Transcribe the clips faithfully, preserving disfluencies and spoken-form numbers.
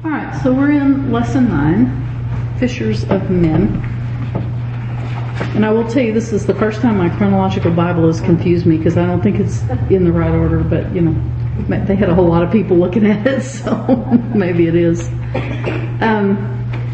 All right, so we're in lesson nine, Fishers of Men. And I will tell you, this is the first time my chronological Bible has confused me because I don't think it's in the right order, but, you know, they had a whole lot of people looking at it, so maybe it is. Um,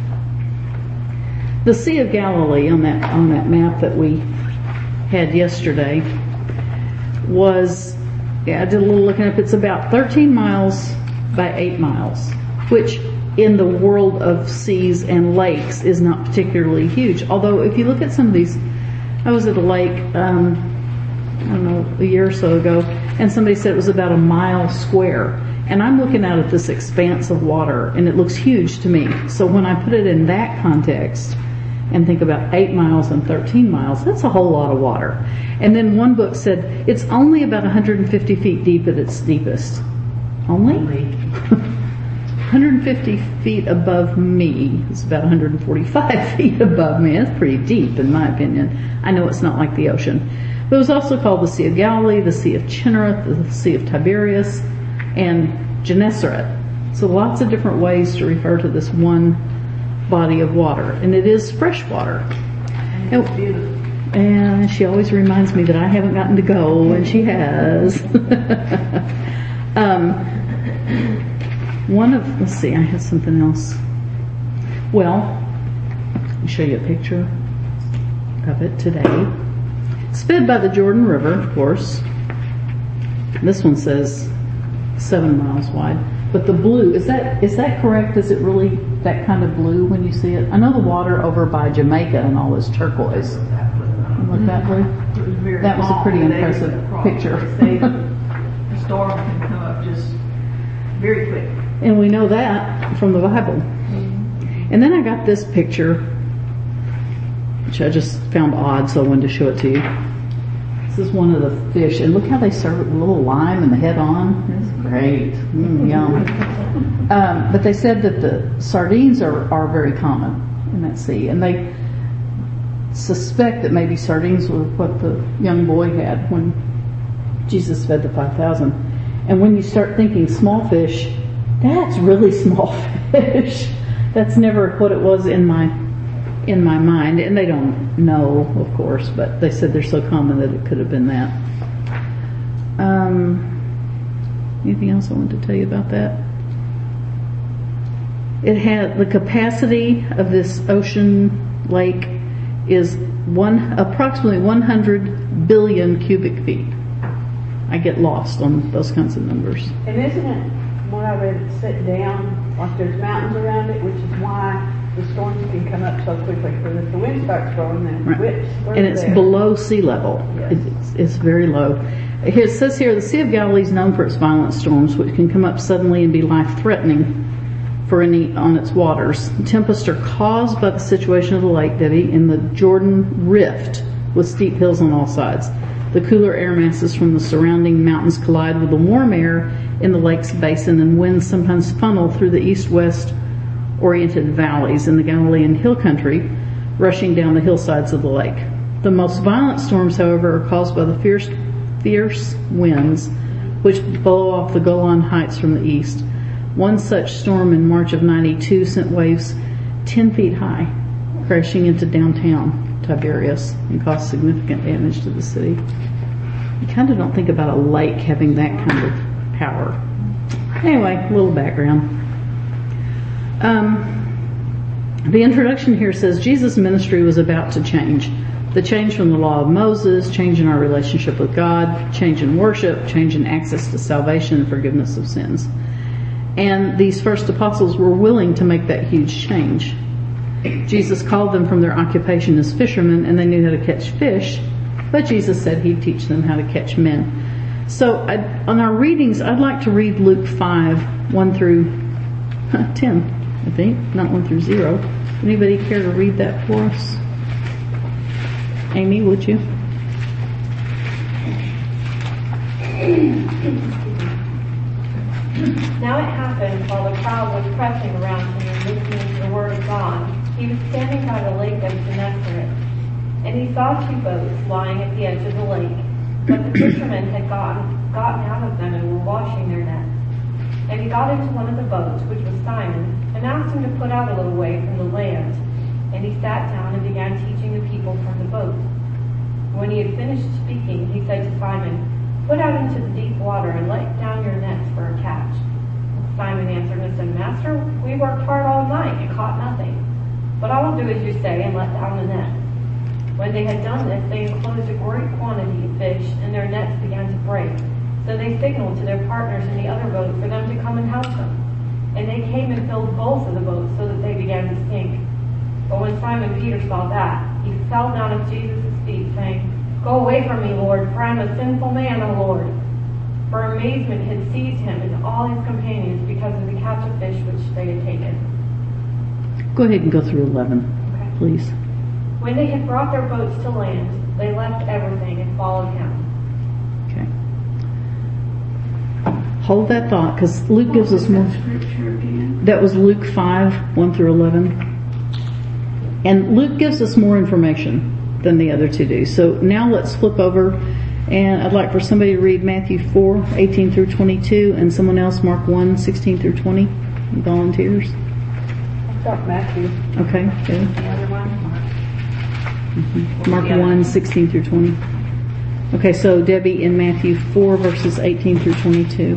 the Sea of Galilee on that on that map that we had yesterday was, yeah, I did a little looking up. It's about thirteen miles by eight miles, which in the world of seas and lakes is not particularly huge. Although if you look at some of these, I was at a lake, um, I don't know, a year or so ago, and somebody said it was about a mile square. And I'm looking out at this expanse of water, and it looks huge to me. So when I put it in that context and think about eight miles and thirteen miles, that's a whole lot of water. And then one book said it's only about one hundred fifty feet deep at its deepest. Only? one hundred fifty feet above me. It's about one hundred forty-five feet above me. That's pretty deep in my opinion. I know it's not like the ocean. But it was also called the Sea of Galilee, the Sea of Chinnereth, the Sea of Tiberias, and Gennesaret. So lots of different ways to refer to this one body of water. And it is fresh water. And it's beautiful. And she always reminds me that I haven't gotten to go, and she has. um, one of, let's see, I had something else. Well, I'll show you a picture of it today. It's fed by the Jordan River, of course. This one says seven miles wide. But the blue, is that is that correct? Is it really that kind of blue when you see it? I know the water over by Jamaica and all is turquoise. Look that blue? That was a pretty impressive picture. The storm can come up just very quick. And we know that from the Bible. And then I got this picture, which I just found odd, so I wanted to show it to you. This is one of the fish, and look how they serve it with a little lime and the head on. It's great. Mm, yum. Um, but they said that the sardines are, are very common in that sea, and they suspect that maybe sardines were what the young boy had when Jesus fed the five thousand. And when you start thinking small fish, that's really small fish. That's never what it was in my in my mind, and they don't know, of course, but they said they're so common that it could have been that. Um, anything else I wanted to tell you about that? It had the capacity of this ocean lake is one approximately one hundred billion cubic feet. I get lost on those kinds of numbers. And isn't it, when I read it, sit down, like there's mountains around it, which is why the storms can come up so quickly, because if the wind starts blowing, then it whips. And it's there. Below sea level. Yes. It's, it's very low. Here, it says here, the Sea of Galilee is known for its violent storms, which can come up suddenly and be life-threatening for any on its waters. Tempests are caused by the situation of the lake, Debbie, in the Jordan Rift, with steep hills on all sides. The cooler air masses from the surrounding mountains collide with the warm air in the lake's basin, and winds sometimes funnel through the east-west oriented valleys in the Galilean hill country, rushing down the hillsides of the lake. The most violent storms, however, are caused by the fierce, fierce winds which blow off the Golan Heights from the east. One such storm in March of ninety-two sent waves ten feet high, crashing into downtown Tiberias and caused significant damage to the city. You kind of don't think about a lake having that kind of power. Anyway, a little background. Um, the introduction here says Jesus' ministry was about to change. The change from the law of Moses, change in our relationship with God, change in worship, change in access to salvation and forgiveness of sins. And these first apostles were willing to make that huge change. Jesus called them from their occupation as fishermen, and they knew how to catch fish, but Jesus said he'd teach them how to catch men. So I, on our readings, I'd like to read Luke five, one through ten. I think, not one through zero. Anybody care to read that for us? Amy, would you? Now it happened while the crowd was pressing around him and listening to the word of God. He was standing by the lake of Gennesaret, and he saw two boats lying at the edge of the lake. But the fishermen had gotten, gotten out of them and were washing their nets. And he got into one of the boats, which was Simon, and asked him to put out a little way from the land. And he sat down and began teaching the people from the boat. When he had finished speaking, he said to Simon, "Put out into the deep water and let down your nets for a catch." Simon answered and said, "Master, we worked hard all night and caught nothing. But I will do as you say and let down the net." When they had done this, they enclosed a great quantity of fish, and their nets began to break. So they signaled to their partners in the other boat for them to come and help them. And they came and filled both of the boats so that they began to sink. But when Simon Peter saw that, he fell down at Jesus' feet, saying, "Go away from me, Lord, for I am a sinful man, O Lord." For amazement had seized him and all his companions because of the catch of fish which they had taken. Go ahead and go through eleven, Okay. please. When they had brought their boats to land, they left everything and followed him. Okay. Hold that thought, because Luke gives us more. Scripture again. That was Luke five, one through eleven. And Luke gives us more information than the other two do. So now let's flip over, and I'd like for somebody to read Matthew four, eighteen through twenty-two, and someone else Mark one, sixteen through twenty. Volunteers? I've got Matthew. Okay, good. The other one, Mark one, sixteen through twenty. Okay, so Debbie in Matthew four, verses eighteen through twenty-two.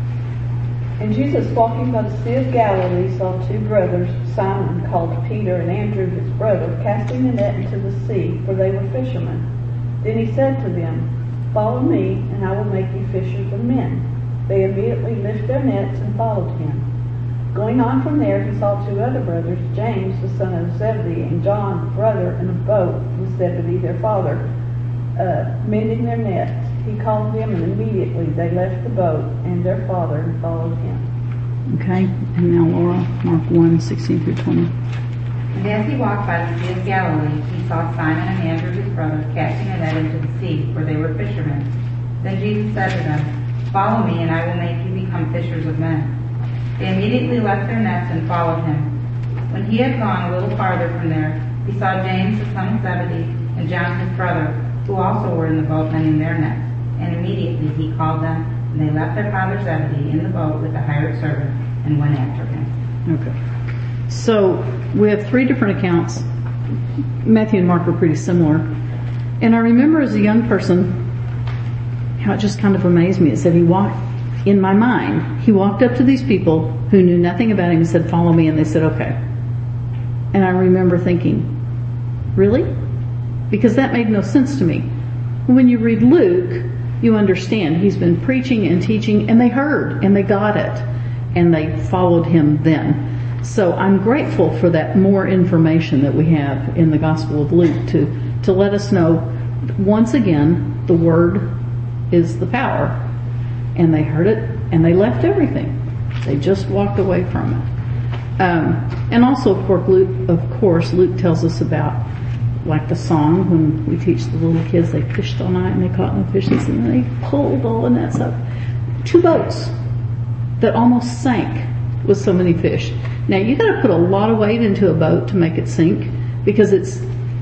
And Jesus, walking by the Sea of Galilee, saw two brothers, Simon, called Peter, and Andrew his brother, casting a net into the sea, for they were fishermen. Then he said to them, "Follow me, and I will make you fishers of men." They immediately lifted their nets and followed him. Going on from there, he saw two other brothers, James, the son of Zebedee, and John, the brother, in a boat with Zebedee, their father, uh, mending their nets. He called them, and immediately they left the boat and their father and followed him. Okay, and now Laura, Mark one, sixteen through twenty. And as he walked by the Sea of Galilee, he saw Simon and Andrew his brother casting a net into the sea, for they were fishermen. Then Jesus said to them, "Follow me, and I will make you become fishers of men." They immediately left their nets and followed him. When he had gone a little farther from there, he saw James the son of Zebedee and John his brother, who also were in the boat mending their nets. And immediately he called them, and they left their father Zebedee in the boat with the hired servant and went after him. Okay. So we have three different accounts. Matthew and Mark are pretty similar. And I remember as a young person how it just kind of amazed me. It said he walked, in my mind, he walked up to these people who knew nothing about him and said, "Follow me," and they said, "Okay." And I remember thinking, really? Because that made no sense to me. When you read Luke, you understand he's been preaching and teaching, and they heard, and they got it, and they followed him then. So I'm grateful for that more information that we have in the Gospel of Luke to, to let us know, once again, the Word is the power. And they heard it, and they left everything. They just walked away from it. Um, and also, of course, Luke, of course, Luke tells us about, like the song, when we teach the little kids, they fished all night and they caught no fishes, and they pulled all the nets up. Two boats that almost sank with so many fish. Now, you got to put a lot of weight into a boat to make it sink, because it's,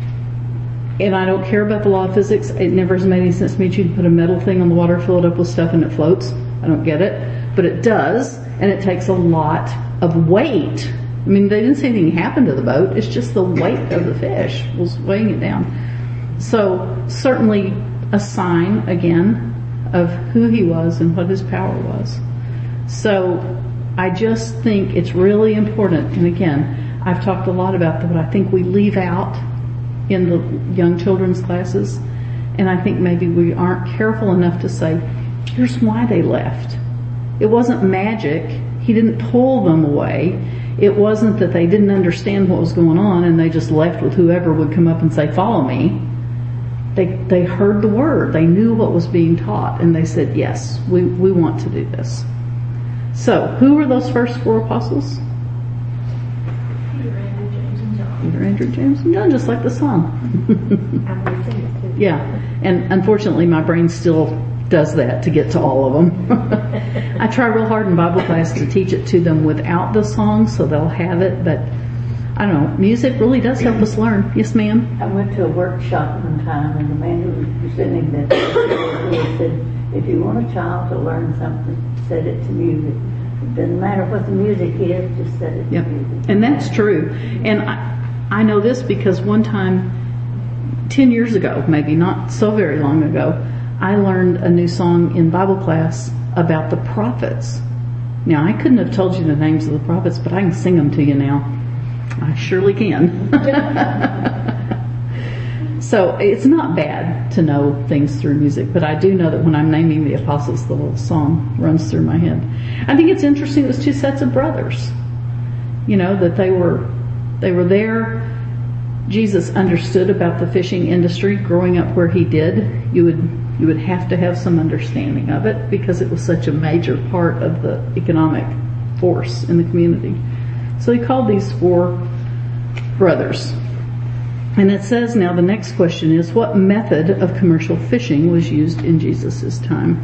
and I don't care about the law of physics. It never has made any sense to me. You can put a metal thing on the water, fill it up with stuff, and it floats. I don't get it. But it does, and it takes a lot of weight. I mean, they didn't see anything happen to the boat. It's just the weight of the fish was weighing it down. So, certainly a sign, again, of who he was and what his power was. So, I just think it's really important. And again, I've talked a lot about what I think we leave out in the young children's classes, and I think maybe we aren't careful enough to say, here's why they left. It wasn't magic. He didn't pull them away. It wasn't that they didn't understand what was going on and they just left with whoever would come up and say, "Follow me." They they heard the word. They knew what was being taught, and they said, "Yes, we, we want to do this." So, who were those first four apostles? Peter, Andrew, James, and John. Peter, Andrew, James, and John, just like the song. Yeah, and unfortunately my brain still does that to get to all of them. I try real hard in Bible class to teach it to them without the song so they'll have it, but I don't know, music really does help us learn. Yes, ma'am? I went to a workshop one time, and the man who was presenting that said, "If you want a child to learn something, set it to music." It doesn't matter what the music is, just set it to Yep. music. And that's true. And I, I know this because one time, ten years ago, maybe not so very long ago, I learned a new song in Bible class about the prophets. Now, I couldn't have told you the names of the prophets, but I can sing them to you now. I surely can. So it's not bad to know things through music, but I do know that when I'm naming the apostles, the little song runs through my head. I think it's interesting it was two sets of brothers. You know, that they were they were there. Jesus understood about the fishing industry growing up where he did. You would you would have to have some understanding of it because it was such a major part of the economic force in the community. So he called these four brothers. And it says now the next question is, what method of commercial fishing was used in Jesus' time?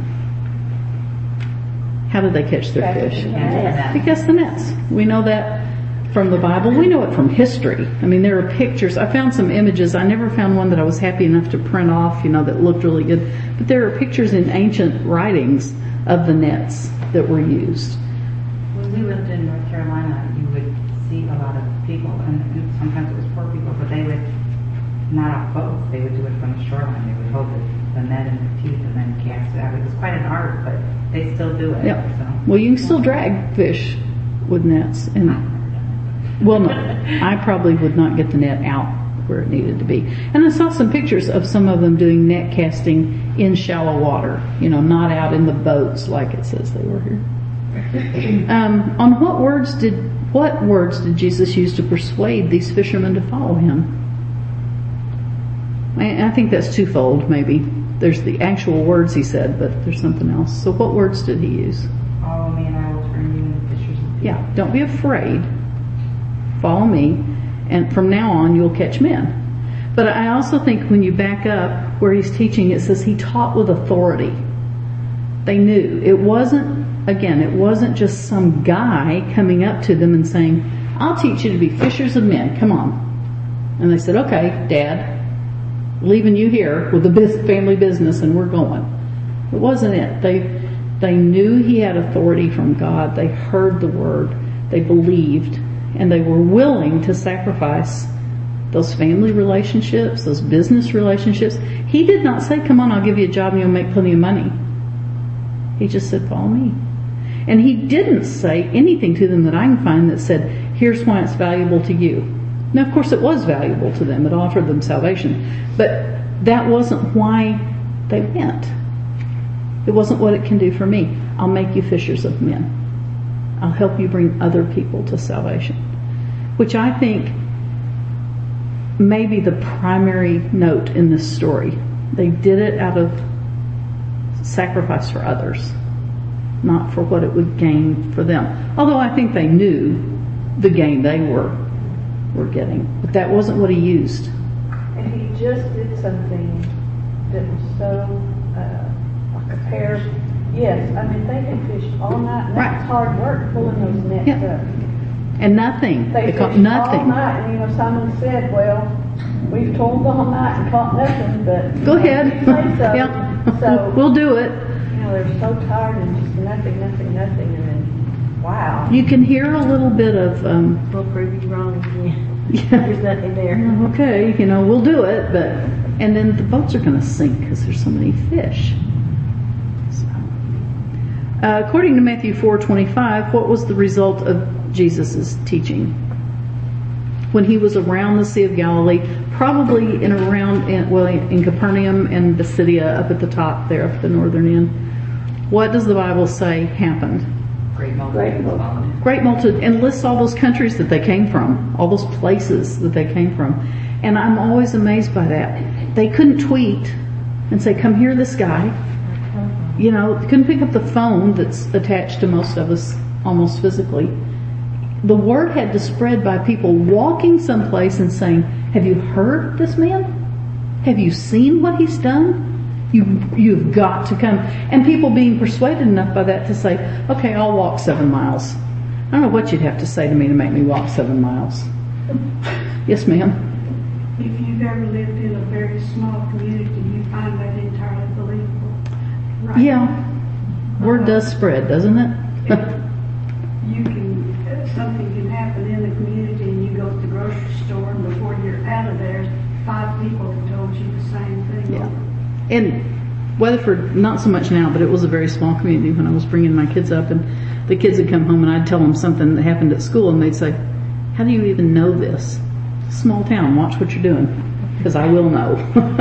How did they catch their fish? They cast the nets. We know that from the Bible. We know it from history. I mean, there are pictures. I found some images. I never found one that I was happy enough to print off, you know, that looked really good. But there are pictures in ancient writings of the nets that were used. When we lived in North Carolina, you would see a lot of people, and, and sometimes it was poor people, but they would not off boats. They would do it from the shoreline. They would hold it, the net in their teeth and then cast it out. It was quite an art, but they still do it. Yeah. So. Well, you can still drag fish with nets. And well, no, I probably would not get the net out where it needed to be. And I saw some pictures of some of them doing net casting in shallow water. You know, not out in the boats like it says they were here. Um, on what words did what words did Jesus use to persuade these fishermen to follow him? I think that's twofold, maybe. There's the actual words he said, but there's something else. So what words did he use? Follow me and I will turn you into fishers of people. Yeah, don't be afraid. Follow me, and from now on you'll catch men. But I also think when you back up where he's teaching, it says he taught with authority. They knew. It wasn't, again, it wasn't just some guy coming up to them and saying, I'll teach you to be fishers of men. Come on. And they said, okay, Dad. Leaving you here with the family business and we're going. It wasn't it. They they knew he had authority from God. They heard the word. They believed. And they were willing to sacrifice those family relationships, those business relationships. He did not say, come on, I'll give you a job and you'll make plenty of money. He just said, follow me. And he didn't say anything to them that I can find that said, here's why it's valuable to you. Now, of course, it was valuable to them. It offered them salvation. But that wasn't why they went. It wasn't what it can do for me. I'll make you fishers of men. I'll help you bring other people to salvation. Which I think may be the primary note in this story. They did it out of sacrifice for others, not for what it would gain for them. Although I think they knew the gain they were were getting. But that wasn't what he used. And he just did something that was so, uh, like a pair. Yes, I mean, they can fish all night, and that's Right. hard work pulling those nets Yeah. up. And nothing. They, They caught fished nothing. all night, and you know, Simon said, well, we've toiled all night and caught nothing, but... Go ahead. you say so. Yeah. So, We'll do it. you know, they're so tired and just nothing, nothing, nothing, and then, wow. You can hear a little bit of, um, We'll prove you wrong again. yeah, There's nothing there. okay, you know, we'll do it, but, and then the boats are going to sink because there's so many fish. So, uh, according to Matthew four twenty-five, what was the result of Jesus' teaching? When he was around the Sea of Galilee, probably in around, in, well, in Capernaum and Pisidia up at the top there, up at the northern end, what does the Bible say happened? Great multitudes followed him. Great multitude, and lists all those countries that they came from, all those places that they came from. And I'm always amazed by that. They couldn't tweet and say, come hear this guy. You know, they couldn't pick up the phone that's attached to most of us almost physically. The word had to spread by people walking someplace and saying, have you heard this man? Have you seen what he's done? You, you've got to come. And people being persuaded enough by that to say, okay, I'll walk seven miles. I don't know what you'd have to say to me to make me walk seven miles. Yes, ma'am. If you've ever lived in a very small community, you find that entirely believable. Right? Yeah. Word does spread, doesn't it? something can happen in the community and you go to the grocery store and before you're out of there, five people have told you the same thing. Yeah. And Weatherford, not so much now, but it was a very small community when I was bringing my kids up, and the kids would come home and I'd tell them something that happened at school and they'd say, how do you even know this? Small town, watch what you're doing, because I will know.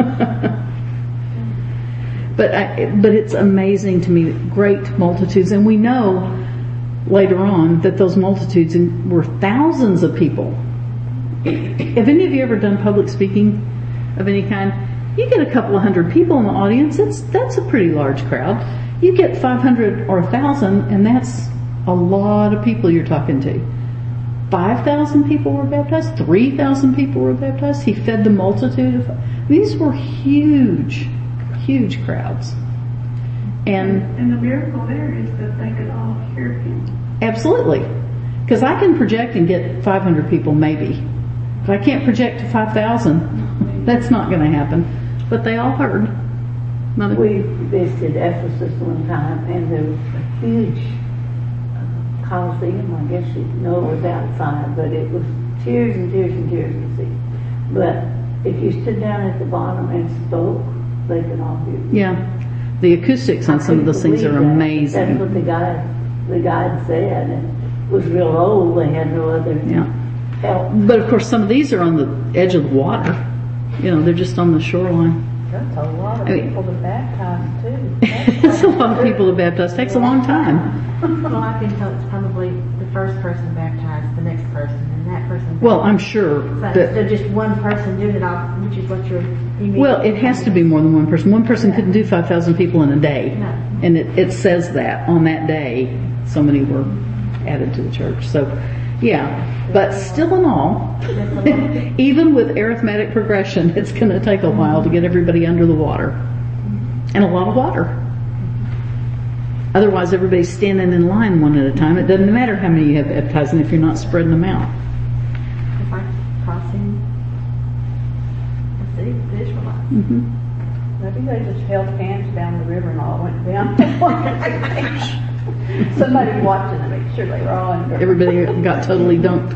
But I, but it's amazing to me, great multitudes, and we know later on that those multitudes were thousands of people. Have any of you ever done public speaking of any kind? You get a couple of hundred people in the audience, it's, that's a pretty large crowd. You get five hundred or one thousand, and that's a lot of people you're talking to. five thousand people were baptized, three thousand people were baptized. He fed the multitude of, these were huge, huge crowds. And, and the miracle there is that they could all hear him. Absolutely. Because I can project and get five hundred people maybe. But I can't project to five thousand. That's not going to happen. But they all heard. Not a, We visited Ephesus one time, and there was a huge uh, coliseum. I guess you know it was outside, but it was tears and tears and tears to see. But if you stood down at the bottom and spoke, they could all hear you. yeah. The acoustics on some of those things are amazing. That's what the guide, the guide said. And it was real old. They had no other Yeah. help. But of course some of these are on the edge of the water. You know, they're just on the shoreline. That's a lot of I mean- people to baptize too. It's a lot of people to baptize. It takes a long time. Well, I can tell it's probably the first person baptized, the next person, and that person. Well, I'm sure So that, instead of just one person doing it all, which is what you're. You mean. well, it has to be more than one person. One person couldn't do five thousand people in a day. No. And it, it says that on that day, so many were added to the church. So, yeah. But still in all, even with arithmetic progression, it's going to take a while to get everybody under the water. And a lot of water. Otherwise, everybody's standing in line one at a time. It doesn't matter how many you have baptized if you're not spreading them out. It's like crossing the sea, the Israelites. Mm-hmm. Maybe they just held hands down the river and all went down. Somebody watching to make sure they were all under. Everybody got totally dunked.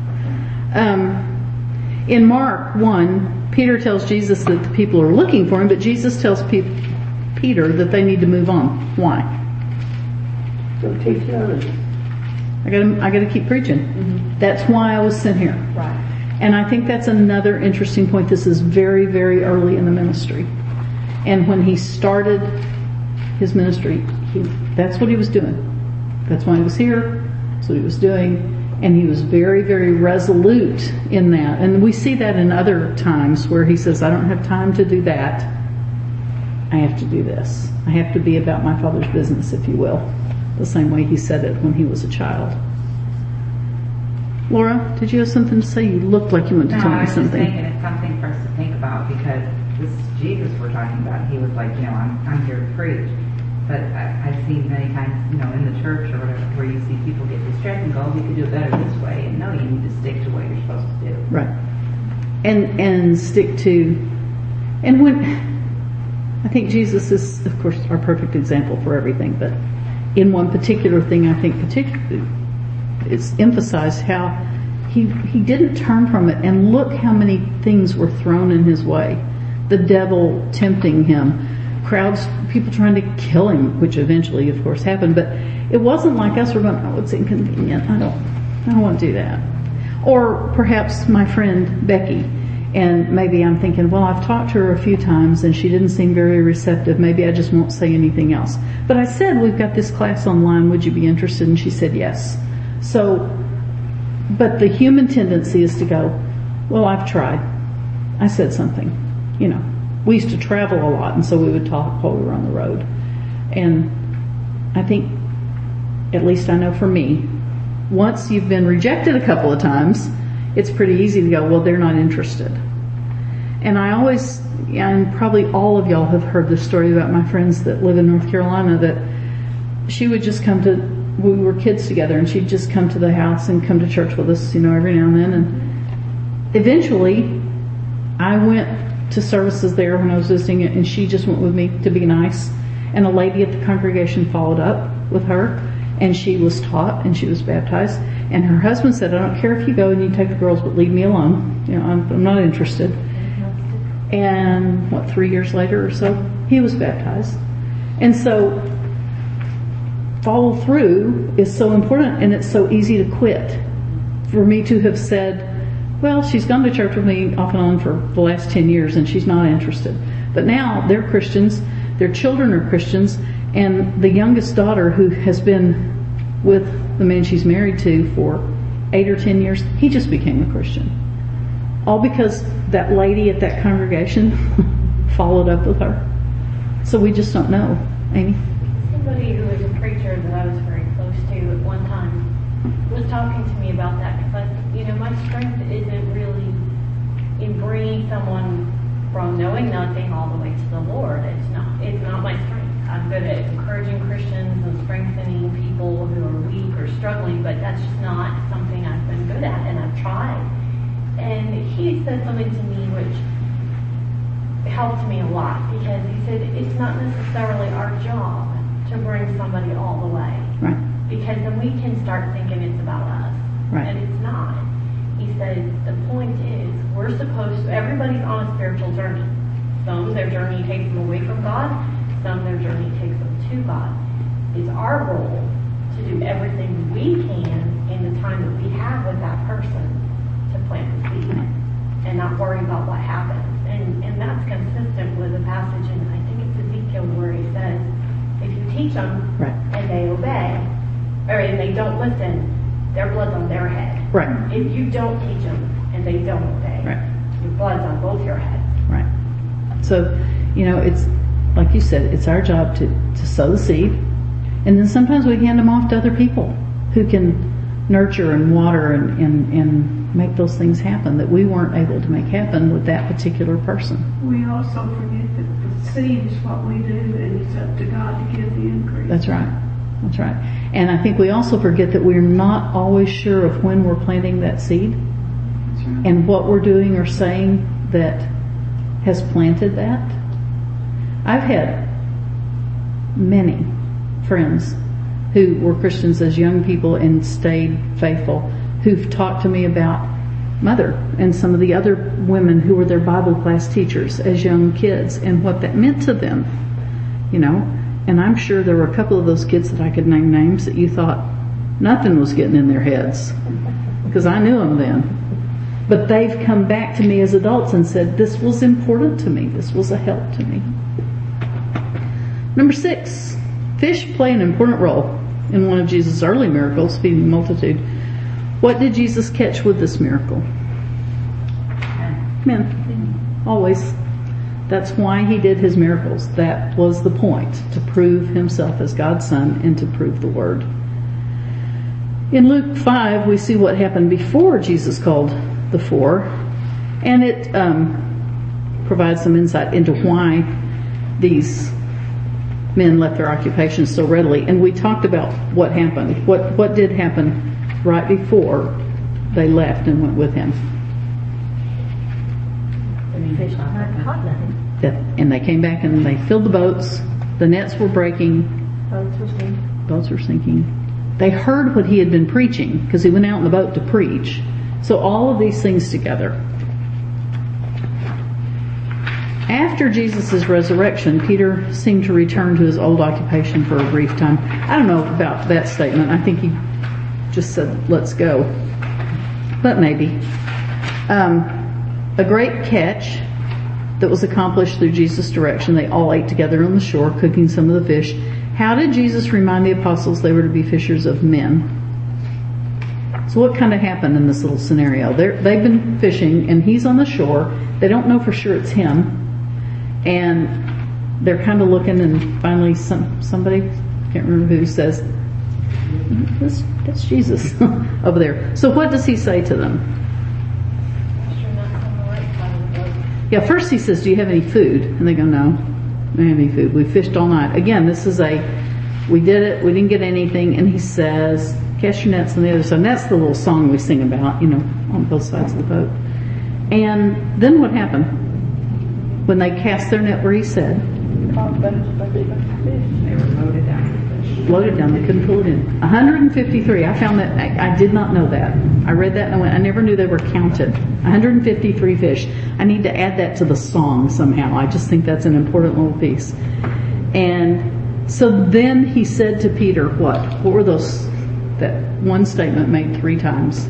Um, in Mark one, Peter tells Jesus that the people are looking for him, but Jesus tells Pe- Peter that they need to move on. Why? So teach others. I gotta, I gotta keep preaching. Mm-hmm. That's why I was sent here. Right. And I think that's another interesting point. This is very, very early in the ministry. And when he started his ministry, he, that's what he was doing. That's why he was here. That's what he was doing. And he was very, very resolute in that. And we see that in other times where he says, I don't have time to do that. I have to do this. I have to be about my Father's business, if you will. The same way he said it when he was a child. Laura, did you have something to say? You looked like you wanted to No, tell I me was just something. thinking it's something for us to think about because this is Jesus we're talking about. He was like, you know, I'm, I'm here to preach. But I, I've seen many times, you know, in the church or whatever, where you see people get distracted and go, oh, we could do it better this way. And no, you need to stick to what you're supposed to do. Right. And and stick to, and when, I think Jesus is, of course, our perfect example for everything, but in one particular thing, I think particularly, it's emphasized how he he didn't turn from it, and look how many things were thrown in his way. The devil tempting him, crowds, people trying to kill him, which eventually, of course, happened, but it wasn't like us, we're going, oh, it's inconvenient, I don't, I don't want to do that. Or perhaps my friend Becky, and maybe I'm thinking, well, I've talked to her a few times and she didn't seem very receptive, maybe I just won't say anything else. But I said, we've got this class online, would you be interested? And she said yes. So, but the human tendency is to go, well, I've tried. I said something, you know. We used to travel a lot, and so we would talk while we were on the road. And I think, at least I know for me, once you've been rejected a couple of times, it's pretty easy to go, well, they're not interested. And I always, and probably all of y'all have heard this story about my friends that live in North Carolina, that she would just come to, we were kids together, and she'd just come to the house and come to church with us, you know, every now and then. And eventually, I went to services there when I was visiting it, and she just went with me to be nice. And a lady at the congregation followed up with her, and she was taught and she was baptized. And her husband said, I don't care if you go and you take the girls, but leave me alone. You know, I'm, I'm not interested. And what, three years later or so, he was baptized. And so, follow through is so important, and it's so easy to quit. For me to have said, well, she's gone to church with me off and on for the last ten years and she's not interested. But now they're Christians, their children are Christians, and the youngest daughter, who has been with the man she's married to for eight or ten years, he just became a Christian. All because that lady at that congregation followed up with her. So we just don't know. Amy? Somebody who was a preacher that I was very close to at one time was talking to me about that, because I, you know, my strength isn't really in bringing someone from knowing nothing all the way to the Lord. It's not. It's not my strength. I'm good at encouraging Christians and strengthening people who are weak or struggling, but that's just not something I've been good at, and I've tried. And he said something to me which helped me a lot, because he said it's not necessarily our job to bring somebody all the way. Right. Because then we can start thinking it's about us. Right. And it's not. He said the point is we're supposed to, everybody's on a spiritual journey. Some, their journey takes them away from God. Some, their journey takes them to God. It's our role to do everything we can in the time that we have with that person to plant the seed and not worry about what happens. And, and that's consistent with a passage in, I think it's Ezekiel, where he says, if you teach them Right. and they obey, or and they don't listen, their blood's on their head. Right. If you don't teach them and they don't obey, Right. your blood's on both your heads. Right. So, you know, it's, like you said, it's our job to, to sow the seed. And then sometimes we hand them off to other people who can nurture and water and, and, and make those things happen that we weren't able to make happen with that particular person. We also forget that the seed is what we do, and it's up to God to give the increase. That's right. That's right. And I think we also forget that we're not always sure of when we're planting that seed That's right. and what we're doing or saying that has planted that. I've had many friends who were Christians as young people and stayed faithful, who've talked to me about Mother and some of the other women who were their Bible class teachers as young kids and what that meant to them, you know. And I'm sure there were a couple of those kids that I could name names that you thought nothing was getting in their heads, because I knew them then. But they've come back to me as adults and said, this was important to me. This was a help to me. Number six, fish play an important role in one of Jesus' early miracles, feeding the multitude. What did Jesus catch with this miracle? Men. Always. That's why he did his miracles. That was the point, to prove himself as God's Son and to prove the Word. In Luke five, we see what happened before Jesus called the four, and it um, provides some insight into why these men left their occupations so readily. And we talked about what happened. What what did happen right before they left and went with him. Fish not caught nothing. That, and they came back and they filled the boats. The nets were breaking. Boats were sinking. Boats were sinking. They heard what he had been preaching, because he went out in the boat to preach. So all of these things together. After Jesus' resurrection, Peter seemed to return to his old occupation for a brief time. I don't know about that statement. I think he just said, let's go. But maybe. Um, a great catch that was accomplished through Jesus' direction. They all ate together on the shore, cooking some of the fish. How did Jesus remind the apostles they were to be fishers of men? So what kind of happened in this little scenario? They're, they've been fishing, and he's on the shore. They don't know for sure it's him. And they're kind of looking, and finally some somebody, can't remember who, says, that's, that's Jesus over there. So what does he say to them? Yeah, first he says, do you have any food? And they go, no, we don't have any food. We fished all night. Again, this is a, we did it, we didn't get anything. And he says, cast your nets on the other side. And that's the little song we sing about, you know, on both sides of the boat. And then what happened? When they cast their net where he said, Caught a bunch of big fish. They were loaded down with fish. floated down. They couldn't pull it in. one hundred fifty-three. I found that. I, I did not know that. I read that and I went, I never knew they were counted. one hundred fifty-three fish. I need to add that to the song somehow. I just think that's an important little piece. And so then he said to Peter, what? What were those, that one statement made three times?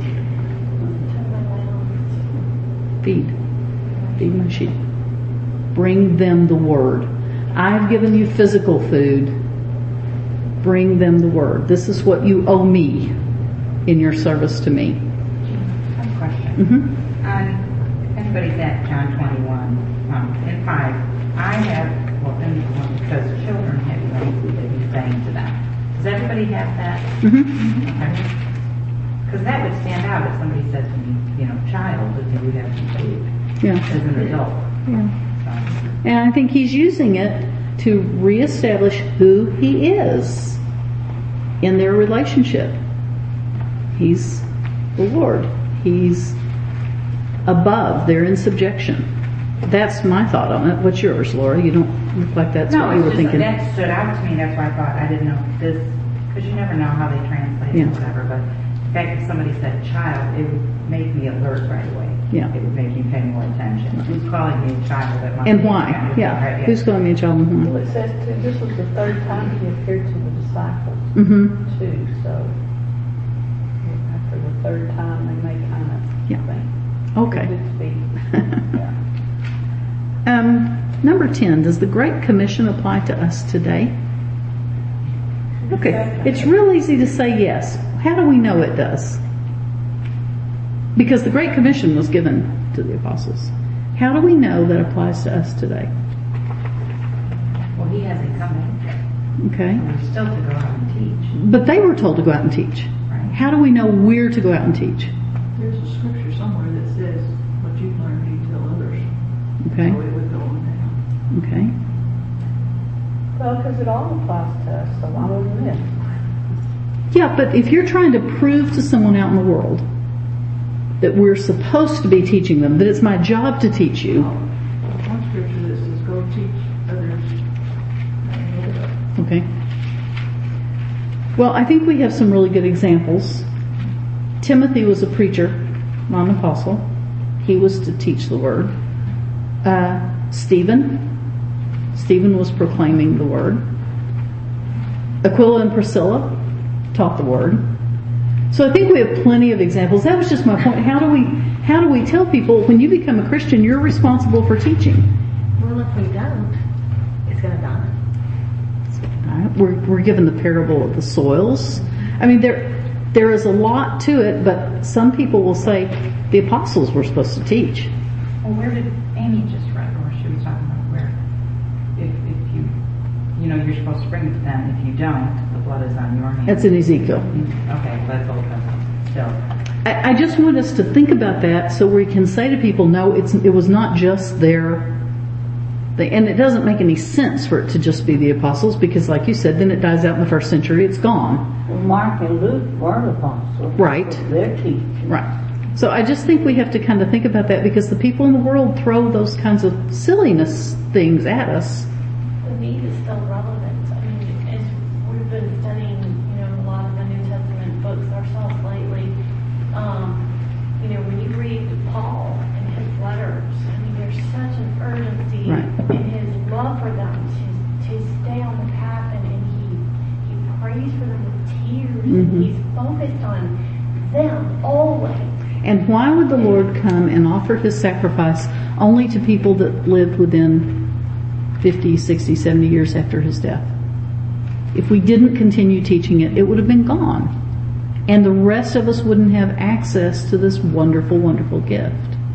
Feed. Feed my sheep. Bring them the word. I've given you physical food. Bring them the word. This is what you owe me in your service to me. I have a question. Mm-hmm. Um, if anybody's at John twenty-one, um, in five, I have, well, in one, because children have things that he's saying to them. Does everybody have that? Mm-hmm. Okay. Because that would stand out if somebody said to me, you know, child, that you have some food Yeah. as an adult. Yeah. So, And I think he's using it to reestablish who he is in their relationship. He's the Lord. He's above. They're in subjection. That's my thought on it. What's yours, Laura? You don't look like that's no, what you it's were just, thinking. that stood out to me. That's why I thought I didn't know this, because you never know how they translate Yeah. it or whatever. But in fact, if somebody said child, it would make me alert right away. Yeah. It would make me pay more attention. Who's calling me a child? That must And be why? kind of Yeah. right, yeah. Who's calling me a child and Well, why? it says too, this was the third time he appeared to the disciples Mm-hmm. too, so after the third time, they may kind of Yeah. think, Okay. good speak. Yeah. Um, number ten, does the Great Commission apply to us today? Okay, it's real easy to say yes. How do we know it does? Because the Great Commission was given to the apostles. How do we know that applies to us today? Well, he hasn't come back yet. Okay, We're still to go out and teach. but they were told to go out and teach. Right. How do we know we're to go out and teach? There's a scripture somewhere that says, what you've learned, you tell others. Okay, So it would go on down. okay. Well, because it all applies to us, so why wouldn't it? Yeah, but if you're trying to prove to someone out in the world that we're supposed to be teaching them, that it's my job to teach you, One scripture that says, go teach others. and look it up. okay. Well, I think we have some really good examples. Timothy was a preacher, not an apostle. He was to teach the word. Uh, Stephen, Stephen was proclaiming the word. Aquila and Priscilla taught the word. So I think we have plenty of examples. That was just my point. How do we how do we tell people when you become a Christian, you're responsible for teaching? Well, if we don't, it's going to die. Right? We're we're given the parable of the soils. I mean, there there is a lot to it, but some people will say the apostles were supposed to teach. Well, where did Amy just read, or she was talking about where? If, if you, you know, you're supposed to bring it to them. If you don't, the blood is on your hands. That's in Ezekiel. Okay, that's Old Testament still. I, I just want us to think about that so we can say to people, no, it's it was not just their thing. And it doesn't make any sense for it to just be the apostles because, like you said, then it dies out in the first century. It's gone. Well, Mark and Luke weren't apostles. Right. They're teaching. Right. So I just think we have to kind of think about that because the people in the world throw those kinds of silliness things at us. The need is still relevant. I mean, as we've been studying, you know, a lot of the New Testament books ourselves lately, um, you know, when you read Paul and his letters, I mean, there's such an urgency Right. in his love for them to, to stay on the path, and, and he he prays for them with tears, Mhm. and he's focused on them always. And why would the Lord come and offer his sacrifice only to people that lived within fifty, sixty, seventy years after his death? If we didn't continue teaching it, it would have been gone. And the rest of us wouldn't have access to this wonderful, wonderful gift.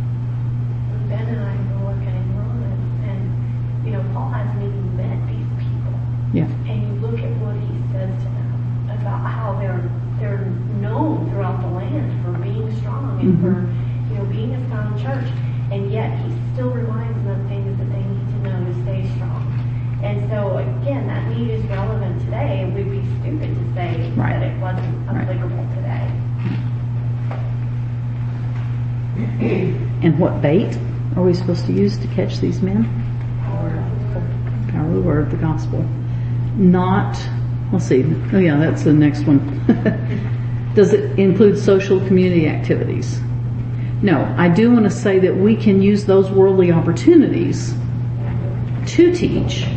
Ben and I were looking in Romans, and, you know, Paul hasn't even met these people. Yeah. And you look at what he says to them about how they're they're known throughout the land for being strong and Mhm. for, you know, being a sound church, and yet he still reminds them of things that they need to know to stay strong. And so again, that need is relevant today. It would be stupid to say Right. that it wasn't Right. applicable today. And what bait are we supposed to use to catch these men? Power of the word, the gospel. Not Let's see. Oh yeah, that's the next one. Does it include social community activities? No. I do want to say that we can use those worldly opportunities to teach,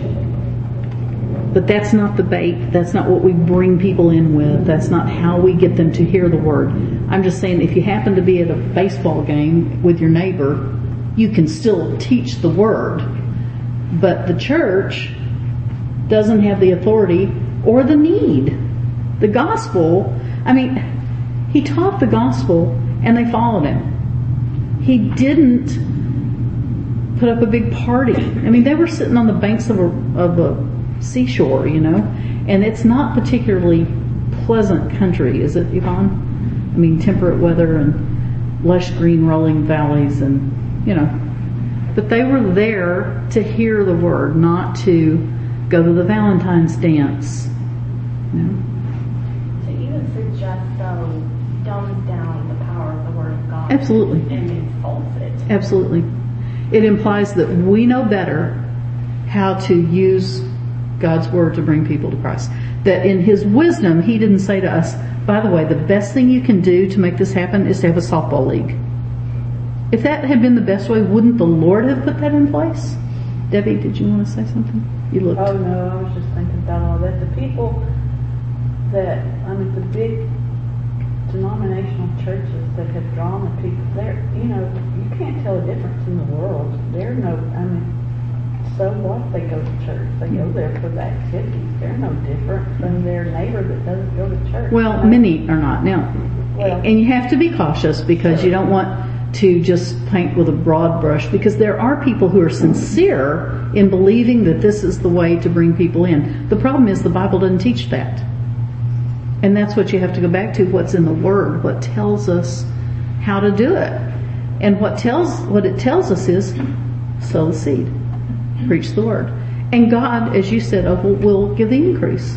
but that's not the bait. That's not what we bring people in with. That's not how we get them to hear the word. I'm just saying, if you happen to be at a baseball game with your neighbor, you can still teach the word, but the church doesn't have the authority or the need. The gospel, I mean, he taught the gospel and they followed him. He didn't put up a big party. I mean, they were sitting on the banks of a, of a seashore, you know, and it's not particularly pleasant country, is it, Yvonne? I mean, temperate weather and lush green rolling valleys and, you know, but they were there to hear the word, not to go to the Valentine's dance. You know? To even suggest, though, dumbs down the power of the Word of God. Absolutely. And insults it. Absolutely. It implies that we know better how to use God's Word to bring people to Christ. That in His wisdom, He didn't say to us, by the way, the best thing you can do to make this happen is to have a softball league. If that had been the best way, wouldn't the Lord have put that in place? Debbie, did you want to say something? You looked. Oh no, I was just thinking about all that. The people that, I mean, the big denominational churches that have drawn the people, they're, you know, you can't tell a difference in the world. They're no, I mean, so what? They go to church. They go there for the activities. They're no different from their neighbor that doesn't go to church. Well, you know? many are not now. Well, and you have to be cautious because you don't want to just paint with a broad brush, because there are people who are sincere in believing that this is the way to bring people in. The problem is the Bible doesn't teach that. And that's what you have to go back to, what's in the Word, what tells us how to do it. And what tells what it tells us is sow the seed, preach the Word. And God, as you said, will, will give the increase.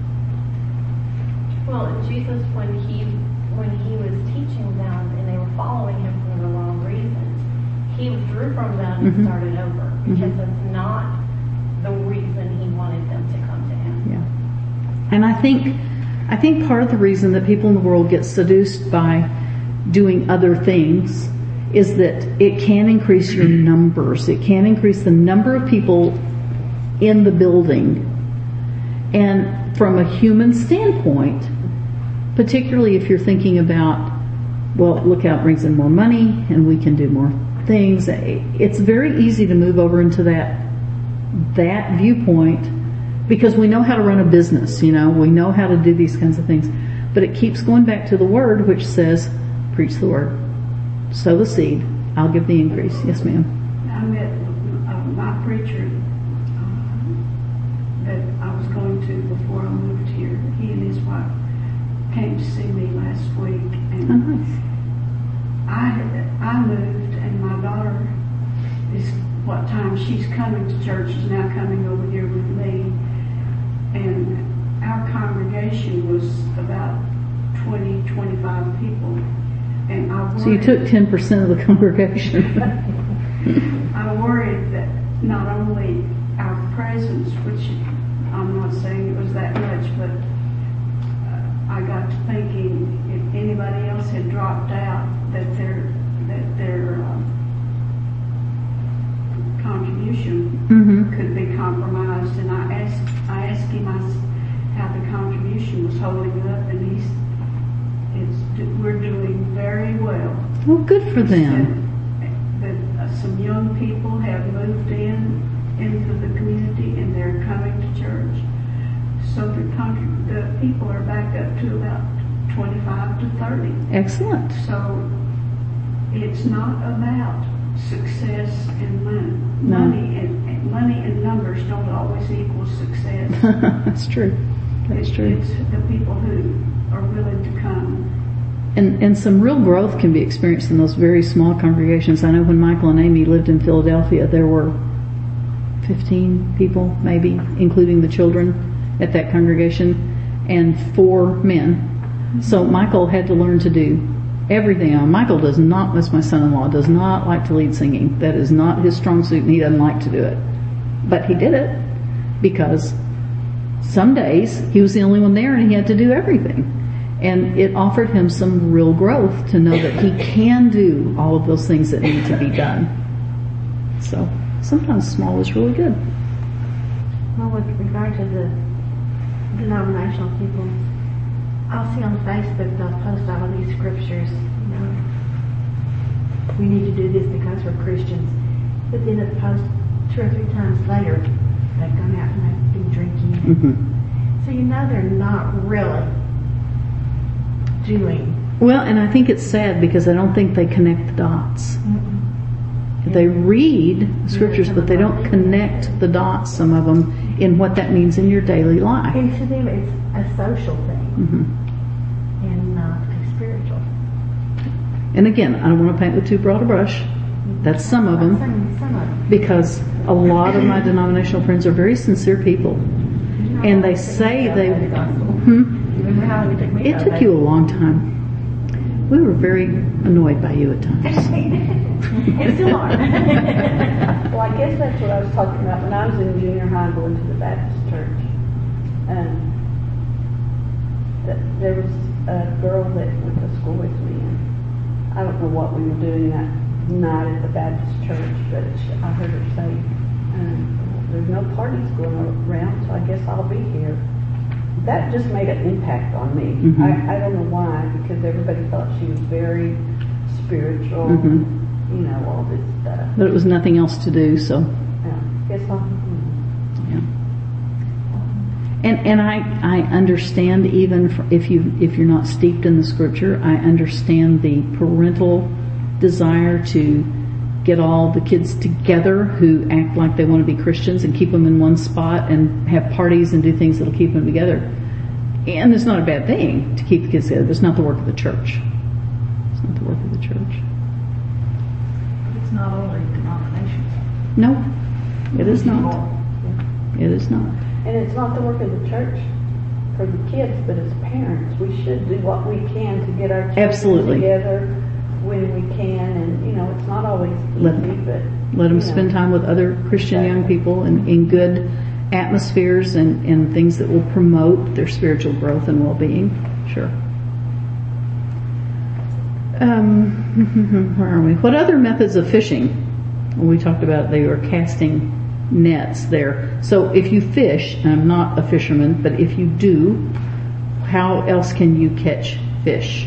Well, Jesus, when he when he was teaching them and they were following him for the wrong reasons, he withdrew from them and Mm-hmm. started over, because that's not the reason he wanted them to come to him. Yeah. And I think I think part of the reason that people in the world get seduced by doing other things is that it can increase your numbers. It can increase the number of people in the building. And from a human standpoint, particularly if you're thinking about, well, look how it brings in more money and we can do more things, it's very easy to move over into that that viewpoint because we know how to run a business, you know, we know how to do these kinds of things. But it keeps going back to the Word, which says, preach the Word. Sow the seed. I'll give the increase. Yes, ma'am. I met uh, my preacher uh, that I was going to before I moved here. He and his wife came to see me last week, and Oh, nice. I I moved, and my daughter is what time she's coming to church is now coming over here with me, and our congregation was about twenty, twenty-five people, and I worried, So you took ten percent of the congregation. I worried that not only our presence, which I'm not saying it was that much, but uh, I got to thinking if anybody else had dropped out, that their that their uh, contribution Mm-hmm. could be compromised. And I asked I asked him I s how the contribution was holding up, and he's it's we're doing very well. Well, good for them. That uh, some young people have moved in into the community and they're coming to church. So the country, the people are back up to about twenty-five to thirty. Excellent. So it's not about success and money. No. Money and, and money and numbers don't always equal success. That's true. That's It's- true. It's the people who are willing to come. And and some real growth can be experienced in those very small congregations. I know when Michael and Amy lived in Philadelphia, there were fifteen people, maybe, including the children, at that congregation, and four men. So Michael had to learn to do everything. Now, Michael does not, that's my son-in-law, does not like to lead singing. That is not his strong suit, and he doesn't like to do it. But he did it because some days he was the only one there and he had to do everything. And it offered him some real growth to know that he can do all of those things that need to be done. So sometimes small is really good. Well, with regard to the denominational people, I'll see on Facebook they'll post all of these scriptures, you know, we need to do this because we're Christians. But then it post two or three times later, they've gone out and they've been drinking. Mm-hmm. So you know they're not really doing. Well, and I think it's sad because I don't think they connect the dots. Mm-mm. They read scriptures, but they don't connect the dots, some of them, in what that means in your daily life. And to them it's a social thing Mm-hmm. and not a spiritual. And again, I don't want to paint with too broad a brush. That's some of them. Some, some of them. Because a lot of my denominational friends are very sincere people. And they say they... Hmm? Remember how we took me It took you a long time. We were very annoyed by you at times. And still are. Well, I guess that's what I was talking about when I was in junior high going to the Baptist church. Um, that there was a girl that went to school with me, and I don't know what we were doing that night at the Baptist church, but she, I heard her say, um, there's no parties going around, so I guess I'll be here. That just made an impact on me. Mm-hmm. I, I don't know why, because everybody thought she was very spiritual, Mm-hmm. you know, all this stuff. But it was nothing else to do, so... Yeah, guess I'll, Yeah. And and I, I understand even for if you if you're not steeped in the scripture, I understand the parental desire to get all the kids together who act like they want to be Christians and keep them in one spot and have parties and do things that'll keep them together. And it's not a bad thing to keep the kids together, but it's not the work of the church. It's not the work of the church. It's not only denominations. No, it is not. It is not. and it's not the work of the church for the kids, but as parents, we should do what we can to get our children Absolutely. together when we can, and you know, it's not always Let- easy, but Let them you know. spend time with other Christian young people in, in good atmospheres and, and things that will promote their spiritual growth and well-being. Sure. Um, where are we? What other methods of fishing? Well, we talked about they were casting nets there. So if you fish, and I'm not a fisherman, but if you do, how else can you catch fish?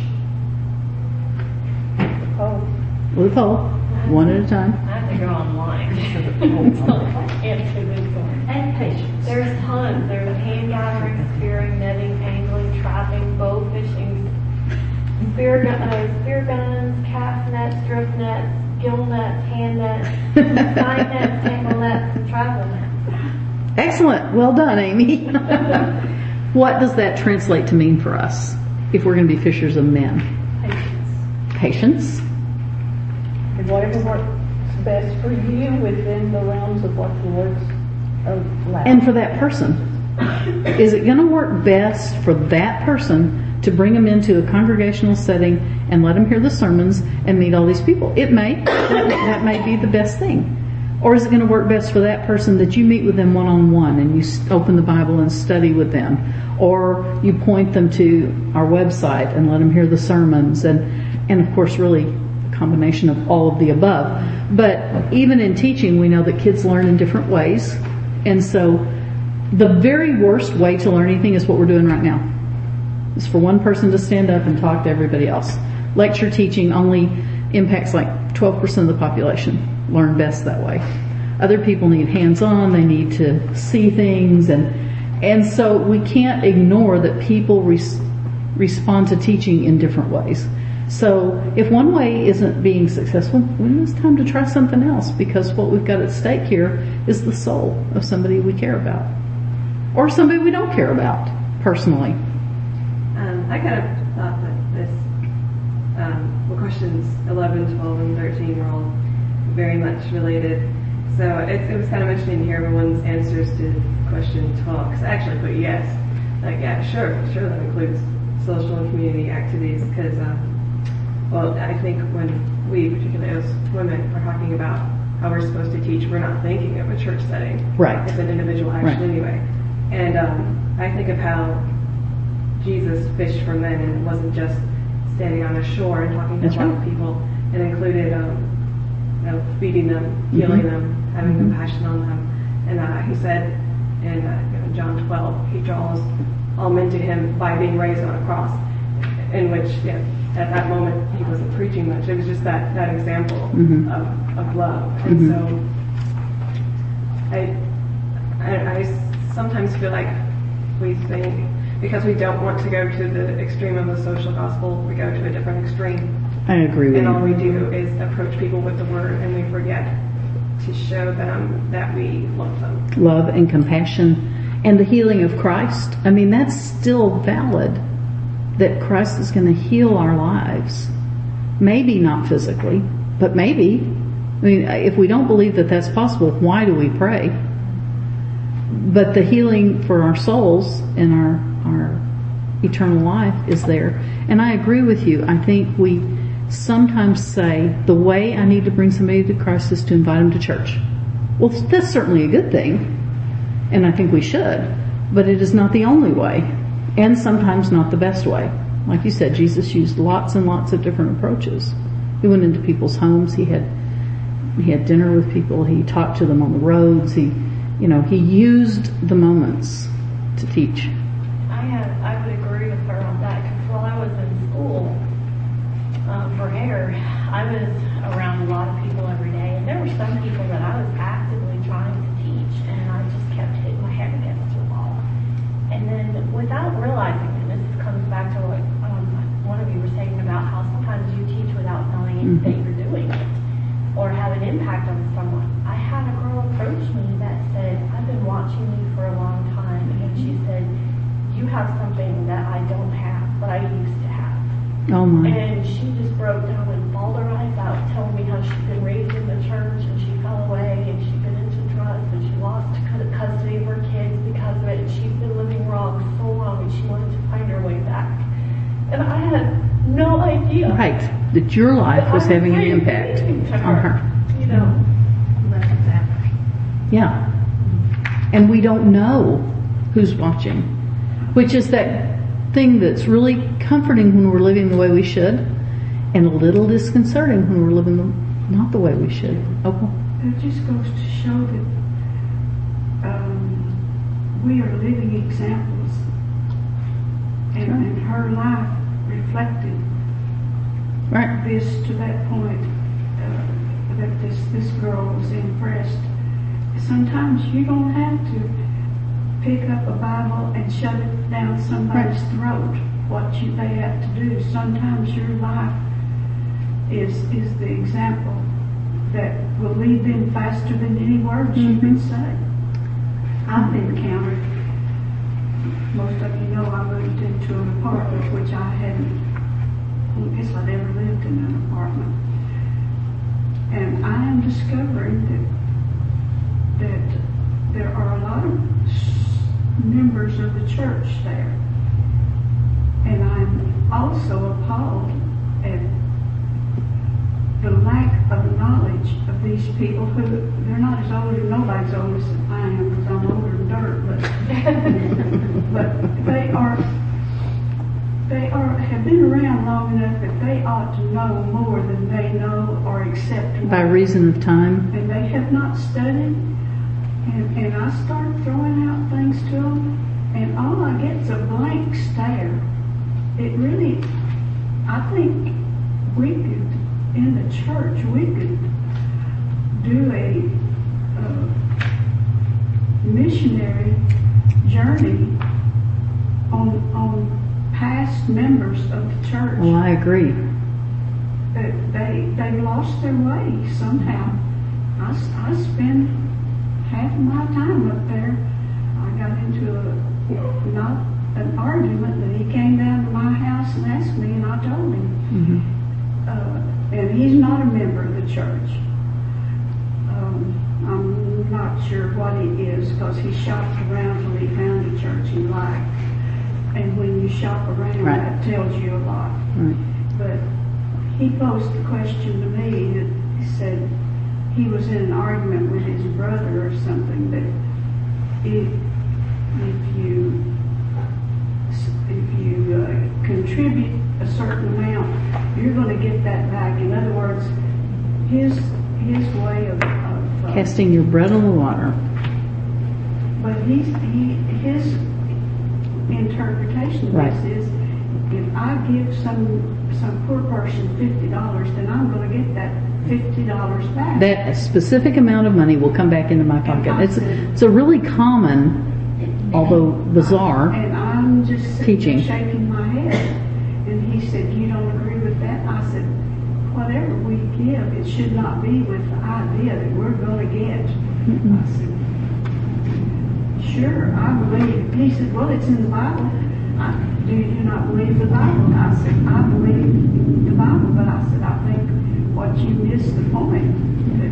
Oh, With a pole, one at a time. I have to go online. So I can't do this one. And patience. There's tons. There's hand gathering, spearing, netting, angling, trapping, bow fishing, spear, gun, uh, spear guns, cast nets, drift nets, gill nets, hand nets, side nets, tangle nets, and travel nets. Excellent. Well done, Amy. What does that translate to mean for us if we're going to be fishers of men? patience. Patience. And whatever works best for you within the realms of what the Lord's allowed. And for that person, is it going to work best for that person to bring them into a congregational setting and let them hear the sermons and meet all these people? It may. That, that may be the best thing. Or is it going to work best for that person that you meet with them one-on-one and you s- open the Bible and study with them? Or you point them to our website and let them hear the sermons and, and of course really a combination of all of the above. But even in teaching, we know that kids learn in different ways. And so the very worst way to learn anything is what we're doing right now. It's for one person to stand up and talk to everybody else. Lecture teaching only impacts like twelve percent of the population. Learn best that way. Other people need hands-on, they need to see things, and and so we can't ignore that people res- respond to teaching in different ways. So if one way isn't being successful, well, it's time to try something else, because what we've got at stake here is the soul of somebody we care about. Or somebody we don't care about, personally. Um, I kind of thought that this, um, well, questions eleven, twelve, and thirteen were all very much related. So it, it was kind of interesting to hear everyone's answers to question twelve, because I actually put yes. Like, yeah, sure, sure, that includes social and community activities, because, uh, well, I think when we, particularly as women, are talking about how we're supposed to teach, we're not thinking of a church setting. Right. It's an individual action Right. anyway. And um, I think of how Jesus fished for men, and it wasn't just standing on a shore and talking to That's a lot right. of people. It included um, you know, feeding them, healing Mhm. them, having Mhm. compassion on them. And uh, he said in uh, you know, John twelve, he draws all men to him by being raised on a cross, in which yeah, at that moment he wasn't preaching much. It was just that, that example Mhm. of, of love. And Mhm. so I, I, I sometimes feel like we think, because we don't want to go to the extreme of the social gospel, we go to a different extreme. I agree with And all you. we do is approach people with the word, and we forget to show them that we love them. Love and compassion and the healing of Christ. I mean, that's still valid, that Christ is going to heal our lives. Maybe not physically, but maybe. I mean, if we don't believe that that's possible, why do we pray? But the healing for our souls and our, our eternal life is there. And I agree with you. I think we sometimes say the way I need to bring somebody to Christ is to invite them to church. Well, that's certainly a good thing, and I think we should, but it is not the only way, and sometimes not the best way. Like you said, Jesus used lots and lots of different approaches. He went into people's homes. He had he had dinner with people. He talked to them on the roads. He, you know, he used the moments to teach. I have, I would agree with her on that, because while I was in school um, for hair, I was around a lot of people every day, and there were some people that I was actively trying to teach, and I just kept hitting my head against the wall. And then without realizing, and this comes back to what um, one of you were saying about how sometimes you teach without knowing Mhm. that you're doing it, or have an impact on someone. I had a girl approach me that said, I've been watching you for a long time, and she said, you have something that I don't have, but I used to have. Oh my. And she just broke down and bawled her eyes out, telling me how she'd been raised in the church, and she fell away, and she'd been into drugs, and she lost cu- custody of her kids because of it, and she's been living wrong so long, and she wanted to find her way back. And I had no idea. Right. That your life was that I having an really impact meaning to on her. You know. Yeah. And we don't know who's watching, which is that thing that's really comforting when we're living the way we should, and a little disconcerting when we're living the, not the way we should. Okay. It just goes to show that um, we are living examples, and, Sure. and her life reflected Right. this to that point, uh, that this, this girl was impressed. Sometimes you don't have to pick up a Bible and shove it down somebody's throat, what you, they have to do. Sometimes your life is, is the example that will lead them faster than any words you can say. I've encountered, most of you know I moved into an apartment, which I hadn't, I guess I never lived in an apartment. And I am discovering that, that there are a lot of members of the church there. And I'm also appalled at the lack of knowledge of these people who, they're not as old, nobody's old as I am, because I'm older than dirt, but, but they are, they are, have been around long enough that they ought to know more than they know or accept. By reason of time. And they have not studied. And, and I start throwing out things to them, and all I get is a blank stare. It really, I think we could, in the church, we could do a uh, missionary journey on, on past members of the church. Well, I agree. That they, they lost their way somehow. I, s- I spend half of my time up there. I got into a, not an argument, but he came down to my house and asked me, and I told him. Mm-hmm. Uh, and he's not a member of the church. Um, I'm not sure what he is, because he shopped around till he found a church he liked. And when you shop around, Right. that tells you a lot. Right. But he posed the question to me that he said he was in an argument with his brother or something, that if, if you if you uh, contribute a certain amount, you're going to get that back. In other words, his his way of, of uh, Casting your bread on the water. but he's he his interpretation of Right. this is, if I give some some poor person fifty dollars, then I'm going to get that fifty dollars back. That specific amount of money will come back into my pocket. It's it's a really common, although bizarre, And I'm just sitting teaching. there shaking my head. And he said, you don't agree with that? I said, whatever we give, it should not be with the idea that we're going to get. I said, sure, I believe. He said, well, it's in the Bible. I, do you not believe the Bible? I said, I believe the Bible, but I said, I think what you missed the point, that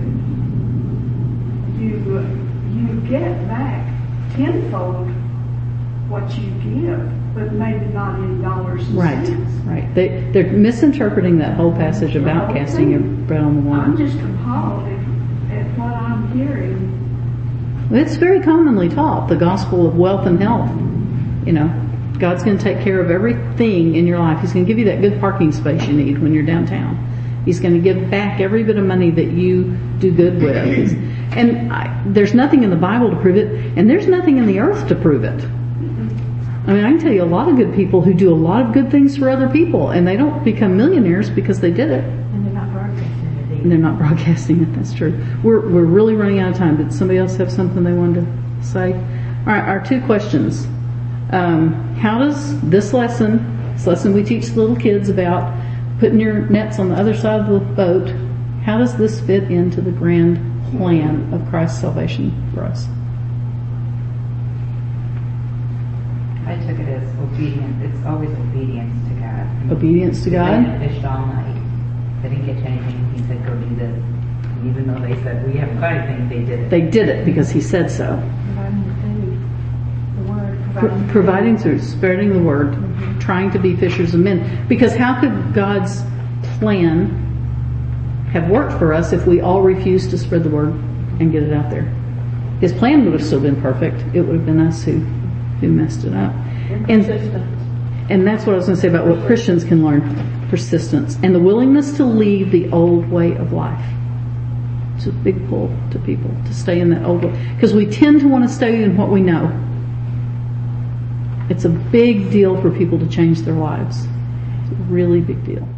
you, uh, you get back tenfold what you give, but maybe not in dollars and right, cents. right. They they're misinterpreting that whole passage about casting your bread on the I'm water. just appalled at, at what I'm hearing. It's very commonly taught, the gospel of wealth and health. You know, God's going to take care of everything in your life. He's going to give you that good parking space you need when you're downtown. He's going to give back every bit of money that you do good with. And I, there's nothing in the Bible to prove it, and there's nothing in the earth to prove it. I mean, I can tell you a lot of good people who do a lot of good things for other people, and they don't become millionaires because they did it. And they're not broadcasting it And either. they're not broadcasting it, that's true. We're we're really running out of time. Did somebody else have something they wanted to say? All right, our two questions. Um, how does this lesson, this lesson we teach the little kids about putting your nets on the other side of the boat, how does this fit into the grand plan of Christ's salvation for us? I took it as obedience. It's always obedience to God. I mean, Obedience to They God? had fished all night. They didn't catch anything. He said, go do this. And even though they said, we haven't caught anything, they did it. They did it because he said so. Providing the food, the word, Pro- providing the providing food. through spreading the word, trying to be fishers of men. Because how could God's plan have worked for us if we all refused to spread the word and get it out there? His plan would have still been perfect. It would have been us who, who messed it up. And, and that's what I was going to say about what Christians can learn. Persistence. And the willingness to leave the old way of life. It's a big pull to people to stay in that old way. Because we tend to want to stay in what we know. It's a big deal for people to change their lives. It's a really big deal.